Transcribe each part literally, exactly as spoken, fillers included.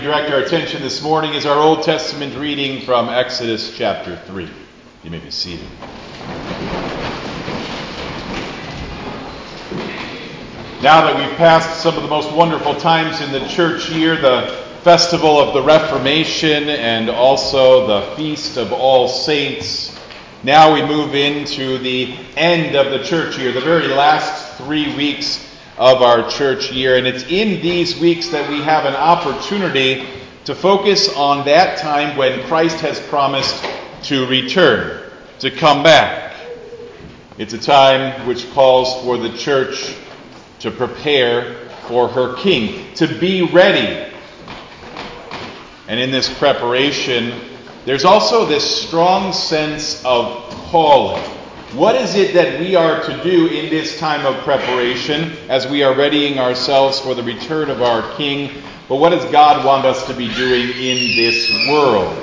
Direct our attention this morning is our Old Testament reading from Exodus chapter three. You may be seated. Now that we've passed some of the most wonderful times in the church year, the festival of the Reformation and also the Feast of All Saints, now we move into the end of the church year, the very last three weeks of our church year. And it's in these weeks that we have an opportunity to focus on that time when Christ has promised to return, to come back. It's a time which calls for the church to prepare for her King, to be ready. And in this preparation, there's also this strong sense of calling. What is it that we are to do in this time of preparation as we are readying ourselves for the return of our King? But what does God want us to be doing in this world?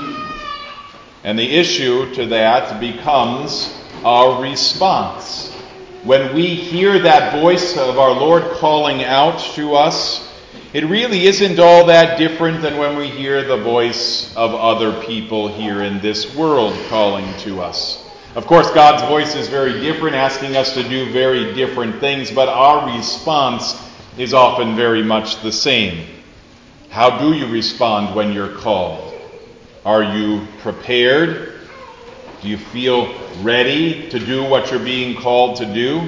And the issue to that becomes our response. When we hear that voice of our Lord calling out to us, it really isn't all that different than when we hear the voice of other people here in this world calling to us. Of course, God's voice is very different, asking us to do very different things, but our response is often very much the same. How do you respond when you're called? Are you prepared? Do you feel ready to do what you're being called to do?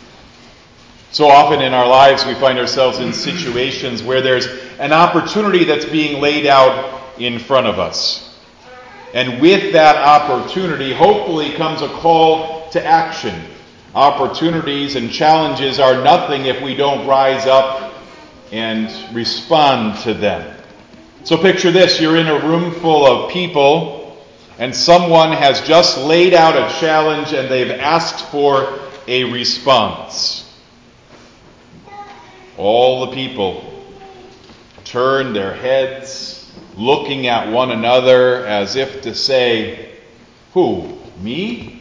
So often in our lives we find ourselves in situations where there's an opportunity that's being laid out in front of us. And with that opportunity, hopefully comes a call to action. Opportunities and challenges are nothing if we don't rise up and respond to them. So picture this, you're in a room full of people, and someone has just laid out a challenge and they've asked for a response. All the people turn their heads, looking at one another as if to say, who, me?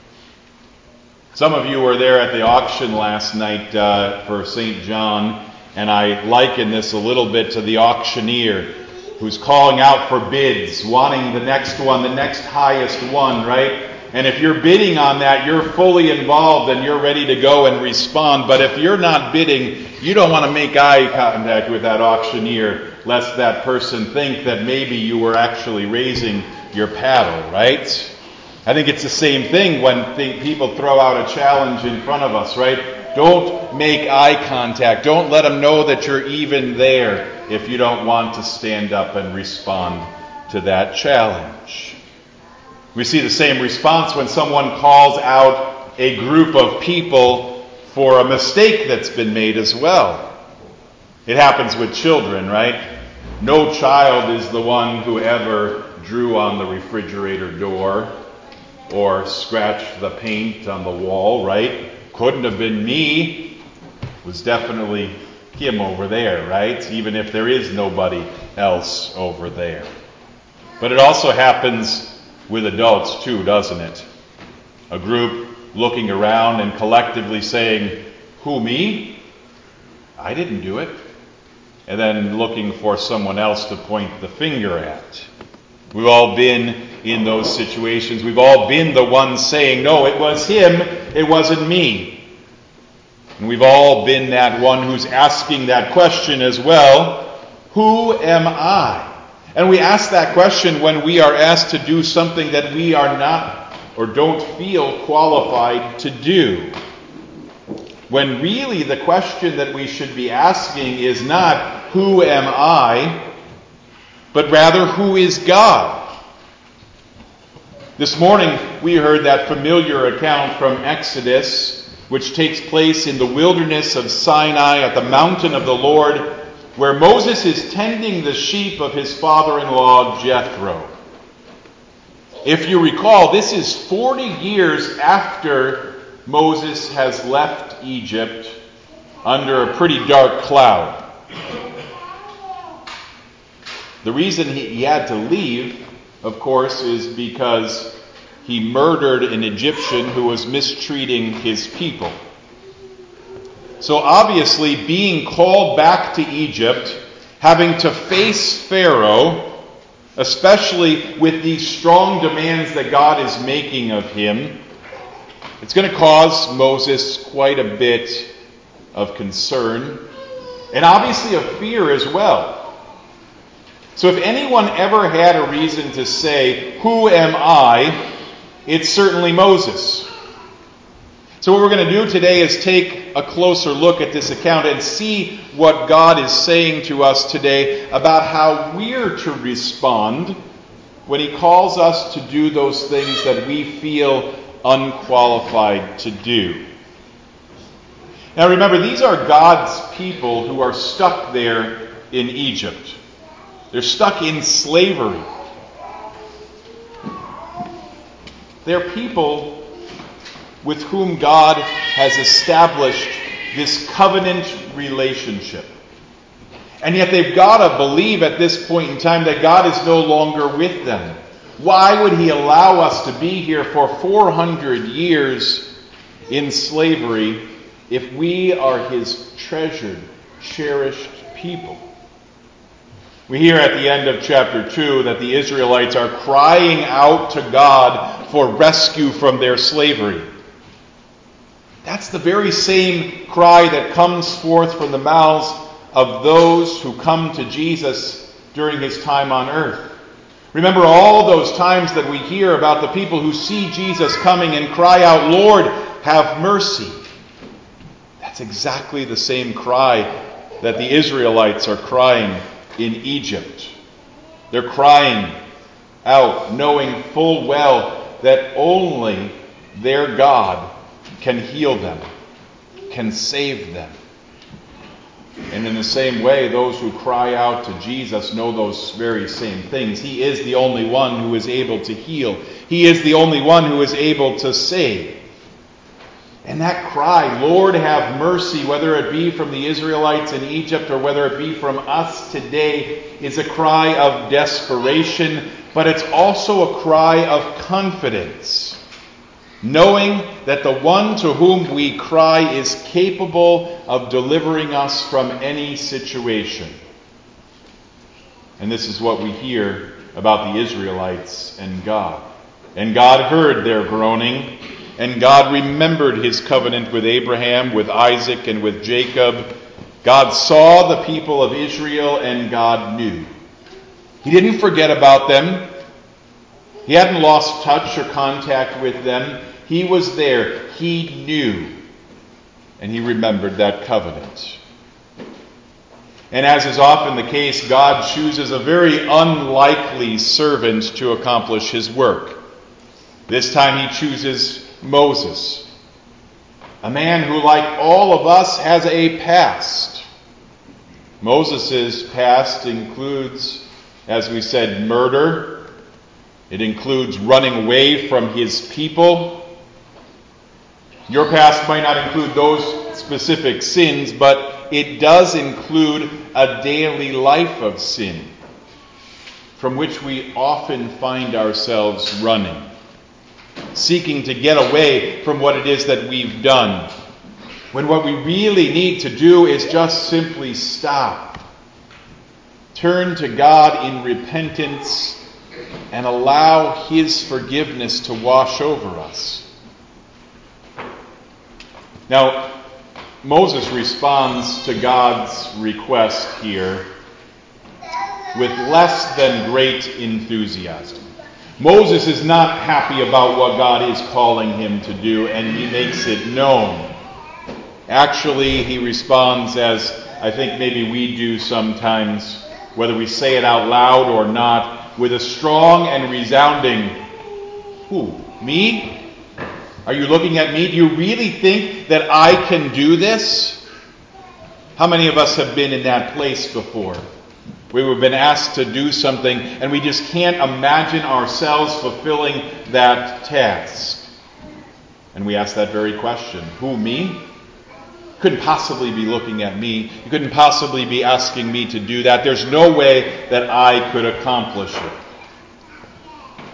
Some of you were there at the auction last night uh, for Saint John, and I liken this a little bit to the auctioneer who's calling out for bids, wanting the next one, the next highest one, right? And if you're bidding on that, you're fully involved and you're ready to go and respond. But if you're not bidding, you don't want to make eye contact with that auctioneer, lest that person think that maybe you were actually raising your paddle, right? I think it's the same thing when th- people throw out a challenge in front of us, right? Don't make eye contact. Don't let them know that you're even there if you don't want to stand up and respond to that challenge. We see the same response when someone calls out a group of people for a mistake that's been made as well. It happens with children, right? No child is the one who ever drew on the refrigerator door or scratched the paint on the wall, right? Couldn't have been me. It was definitely him over there, right? Even if there is nobody else over there. But it also happens with adults too, doesn't it? A group looking around and collectively saying, who, me? I didn't do it. And then looking for someone else to point the finger at. We've all been in those situations. We've all been the ones saying, no, it was him, it wasn't me. And we've all been that one who's asking that question as well, who am I? And we ask that question when we are asked to do something that we are not or don't feel qualified to do. When really the question that we should be asking is not, who am I, but rather, who is God? This morning we heard that familiar account from Exodus, which takes place in the wilderness of Sinai at the mountain of the Lord, where Moses is tending the sheep of his father-in-law Jethro. If you recall, this is forty years after Moses has left Egypt under a pretty dark cloud. The reason he, he had to leave, of course, is because he murdered an Egyptian who was mistreating his people. So obviously, being called back to Egypt having to face Pharaoh, especially with these strong demands that God is making of him, it's going to cause Moses quite a bit of concern, and obviously of fear as well. So if anyone ever had a reason to say, "Who am I?" it's certainly Moses. So what we're going to do today is take a closer look at this account and see what God is saying to us today about how we're to respond when he calls us to do those things that we feel unqualified to do. Now remember, these are God's people who are stuck there in Egypt. They're stuck in slavery. They're people with whom God has established this covenant relationship. And yet they've got to believe at this point in time that God is no longer with them. Why would he allow us to be here for four hundred years in slavery if we are his treasured, cherished people? We hear at the end of chapter two that the Israelites are crying out to God for rescue from their slavery. That's the very same cry that comes forth from the mouths of those who come to Jesus during his time on earth. Remember all those times that we hear about the people who see Jesus coming and cry out, "Lord, have mercy." That's exactly the same cry that the Israelites are crying in Egypt. They're crying out, knowing full well that only their God can heal them, can save them. And in the same way, those who cry out to Jesus know those very same things. He is the only one who is able to heal. He is the only one who is able to save. And that cry, "Lord, have mercy," whether it be from the Israelites in Egypt or whether it be from us today, is a cry of desperation, but it's also a cry of confidence, knowing that the one to whom we cry is capable of delivering us from any situation. And this is what we hear about the Israelites and God. And God heard their groaning, and God remembered his covenant with Abraham, with Isaac, and with Jacob. God saw the people of Israel, and God knew. He didn't forget about them. He hadn't lost touch or contact with them. He was there. He knew. And he remembered that covenant. And as is often the case, God chooses a very unlikely servant to accomplish his work. This time he chooses Moses, a man who, like all of us, has a past. Moses' past includes, as we said, murder. It includes running away from his people. Your past might not include those specific sins, but it does include a daily life of sin from which we often find ourselves running, seeking to get away from what it is that we've done, when what we really need to do is just simply stop, turn to God in repentance, and allow his forgiveness to wash over us. Now, Moses responds to God's request here with less than great enthusiasm. Moses is not happy about what God is calling him to do, and he makes it known. Actually, he responds as I think maybe we do sometimes, whether we say it out loud or not, with a strong and resounding, "Who? Me? Are you looking at me? Do you really think that I can do this?" How many of us have been in that place before? We've been asked to do something, and we just can't imagine ourselves fulfilling that task. And we ask that very question, "Who, me? You couldn't possibly be looking at me. You couldn't possibly be asking me to do that. There's no way that I could accomplish it."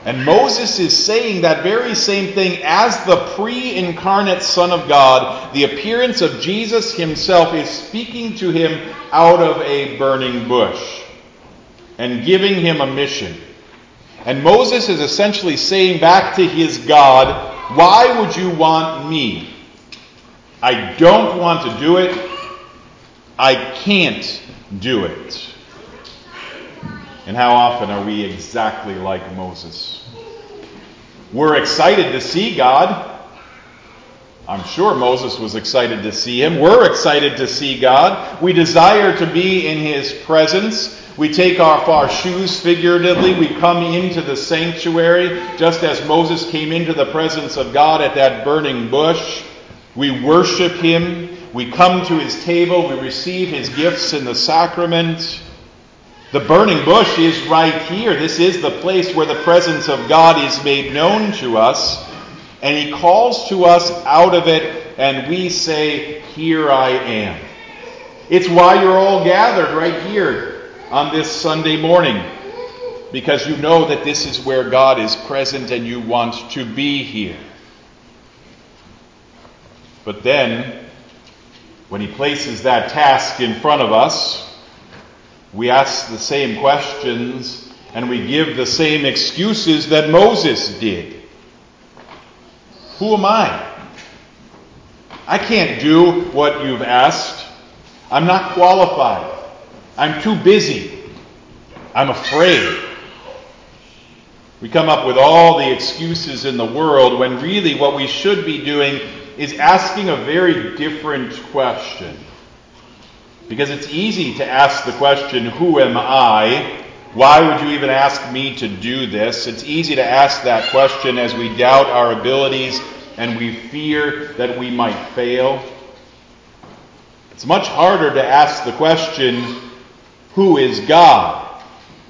And Moses is saying that very same thing as the pre-incarnate Son of God. The appearance of Jesus himself is speaking to him out of a burning bush and giving him a mission. And Moses is essentially saying back to his God, why would you want me? I don't want to do it. I can't do it. And how often are we exactly like Moses? We're excited to see God. I'm sure Moses was excited to see him. We're excited to see God. We desire to be in his presence. We take off our shoes figuratively. We come into the sanctuary just as Moses came into the presence of God at that burning bush. We worship him. We come to his table. We receive his gifts in the sacrament. The burning bush is right here. This is the place where the presence of God is made known to us. And he calls to us out of it, and we say, here I am. It's why you're all gathered right here on this Sunday morning. Because you know that this is where God is present and you want to be here. But then, when he places that task in front of us, we ask the same questions and we give the same excuses that Moses did. Who am I? I can't do what you've asked. I'm not qualified. I'm too busy. I'm afraid. We come up with all the excuses in the world when really what we should be doing is asking a very different question. Because it's easy to ask the question, who am I? Why would you even ask me to do this? It's easy to ask that question as we doubt our abilities and we fear that we might fail. It's much harder to ask the question, who is God?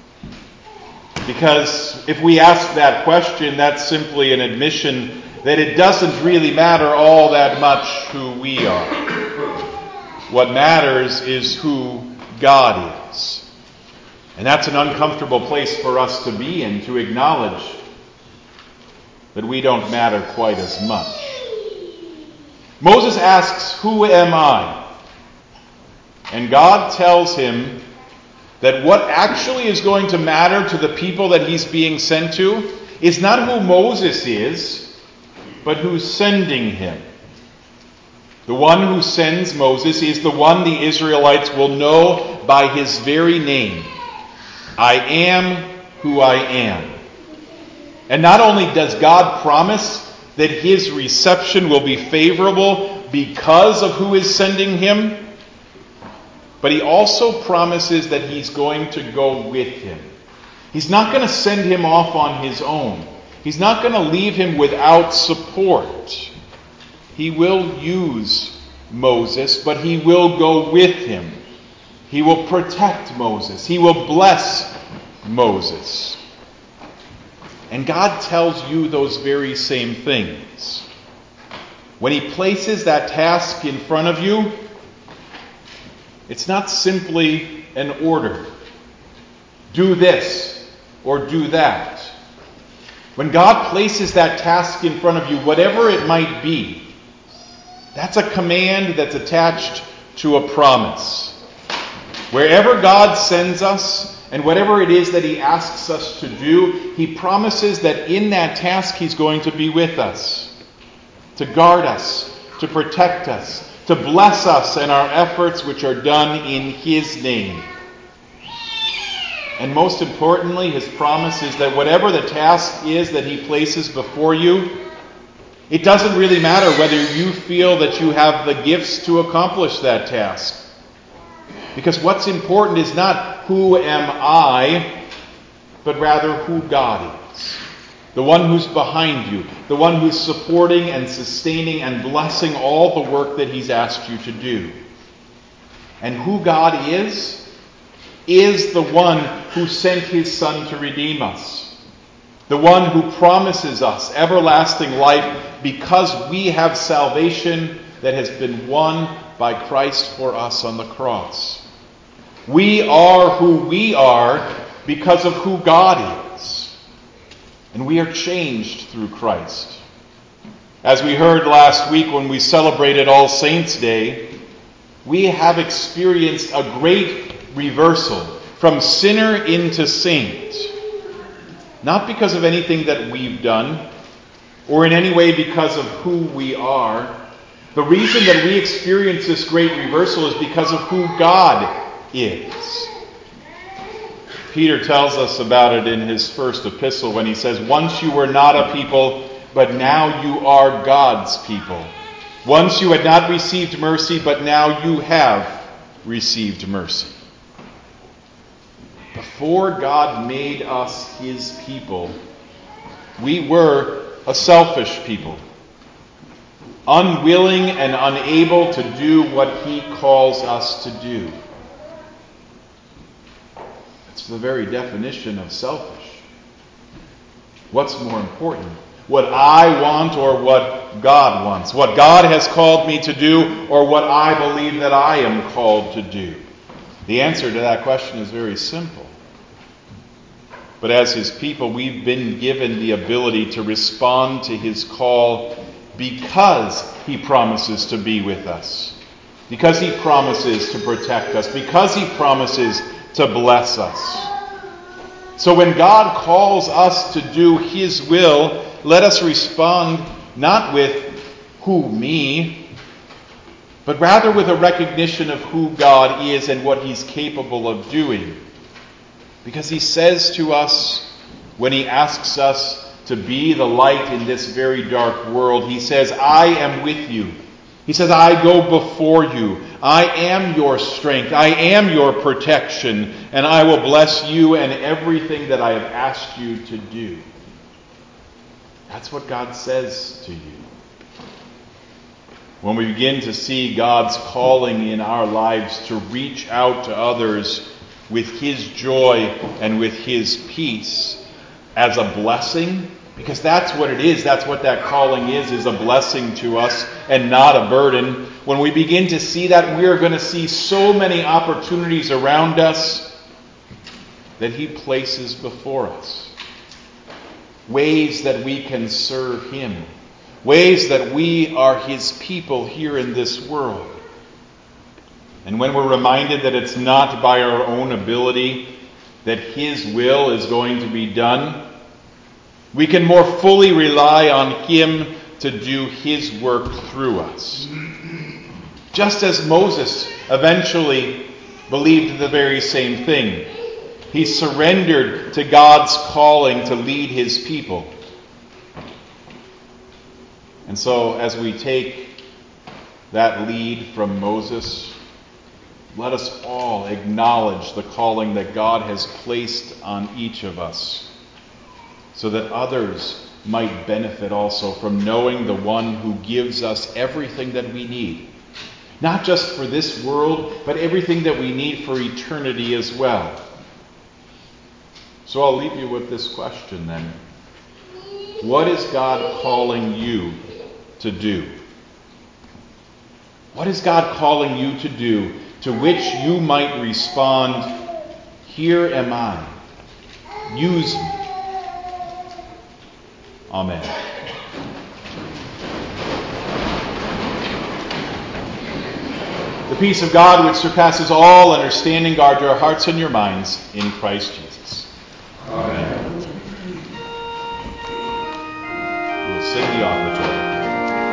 Because if we ask that question, that's simply an admission that it doesn't really matter all that much who we are. What matters is who God is. And that's an uncomfortable place for us to be in, to acknowledge that we don't matter quite as much. Moses asks, who am I? And God tells him that what actually is going to matter to the people that he's being sent to is not who Moses is, but who's sending him. The one who sends Moses is the one the Israelites will know by his very name. I am who I am. And not only does God promise that his reception will be favorable because of who is sending him, but he also promises that he's going to go with him. He's not going to send him off on his own. He's not going to leave him without support. He will use Moses, but he will go with him. He will protect Moses. He will bless Moses. And God tells you those very same things. When he places that task in front of you, it's not simply an order. Do this or do that. When God places that task in front of you, whatever it might be, that's a command that's attached to a promise. Wherever God sends us, and whatever it is that he asks us to do, he promises that in that task he's going to be with us, to guard us, to protect us, to bless us in our efforts which are done in his name. And most importantly, his promise is that whatever the task is that he places before you, it doesn't really matter whether you feel that you have the gifts to accomplish that task. Because what's important is not who am I, but rather who God is. The one who's behind you, the one who's supporting and sustaining and blessing all the work that he's asked you to do. And who God is, is the one who sent his Son to redeem us. The one who promises us everlasting life because we have salvation that has been won by Christ for us on the cross. We are who we are because of who God is. And we are changed through Christ. As we heard last week when we celebrated All Saints' Day, we have experienced a great reversal from sinner into saint. Not because of anything that we've done, or in any way because of who we are. The reason that we experience this great reversal is because of who God is. Peter tells us about it in his first epistle when he says, "Once you were not a people, but now you are God's people. Once you had not received mercy, but now you have received mercy." Before God made us his people, we were a selfish people, unwilling and unable to do what he calls us to do. It's the very definition of selfish. What's more important? What I want or what God wants? What God has called me to do or what I believe that I am called to do? The answer to that question is very simple. But as his people, we've been given the ability to respond to his call because he promises to be with us, because he promises to protect us, because he promises to bless us. So when God calls us to do his will, let us respond not with who me, but rather with a recognition of who God is and what he's capable of doing. Because he says to us, when he asks us to be the light in this very dark world, he says, "I am with you." He says, "I go before you. I am your strength. I am your protection. And I will bless you and everything that I have asked you to do." That's what God says to you. When we begin to see God's calling in our lives to reach out to others with his joy and with his peace as a blessing, because that's what it is, that's what that calling is, is a blessing to us and not a burden. When we begin to see that, we are going to see so many opportunities around us that he places before us. Ways that we can serve him. Ways that we are his people here in this world. And when we're reminded that it's not by our own ability that his will is going to be done, we can more fully rely on him to do his work through us. Just as Moses eventually believed the very same thing. He surrendered to God's calling to lead his people. And so as we take that lead from Moses, let us all acknowledge the calling that God has placed on each of us, so that others might benefit also from knowing the one who gives us everything that we need. Not just for this world, but everything that we need for eternity as well. So I'll leave you with this question then. What is God calling you to do? What is God calling you to do, to which you might respond, "Here am I. Use me." Amen. The peace of God, which surpasses all understanding, guard your hearts and your minds in Christ Jesus.